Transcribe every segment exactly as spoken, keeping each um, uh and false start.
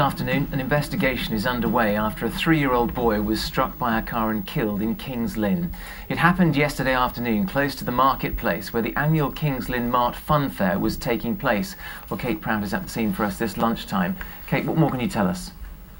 Afternoon, an investigation is underway after a three-year-old boy was struck by a car and killed in Kings Lynn. It happened yesterday afternoon close to the marketplace where the annual Kings Lynn Mart Fun Fair was taking place. Well, Kate Prout is at the scene for us this lunchtime. Kate, what more can you tell us?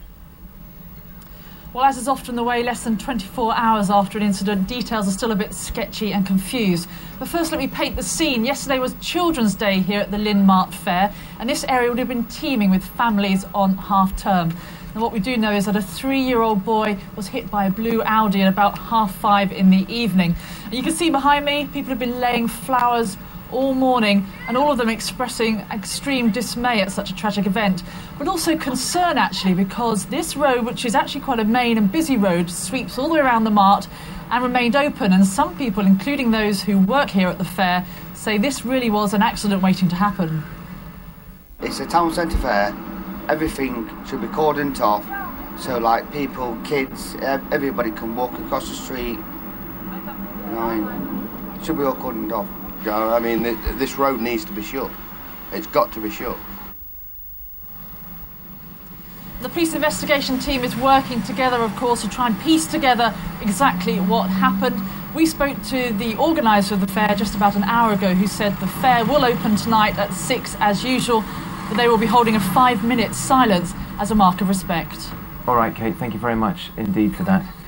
Well, as is often the way, less than twenty-four hours after an incident, details are still a bit sketchy and confused. But first, let me paint the scene. Yesterday was Children's Day here at the Lynn Mart Fair, and this area would have been teeming with families on half-term. And what we do know is that a three-year-old boy was hit by a blue Audi at about half five in the evening. And you can see behind me, people have been laying flowers all morning, and all of them expressing extreme dismay at such a tragic event, but also concern actually, because this road, which is actually quite a main and busy road, sweeps all the way around the mart and remained open, and some people, including those who work here at the fair, say this really was an accident waiting to happen. It's a town centre fair, everything should be cordoned off, so like people, kids, everybody can walk across the street, you know, it should be all cordoned off. I mean, this road needs to be shut. It's got to be shut. The police investigation team is working together, of course, to try and piece together exactly what happened. We spoke to the organiser of the fair just about an hour ago, who said the fair will open tonight at six as usual, but they will be holding a five-minute silence as a mark of respect. All right, Kate, thank you very much indeed for that.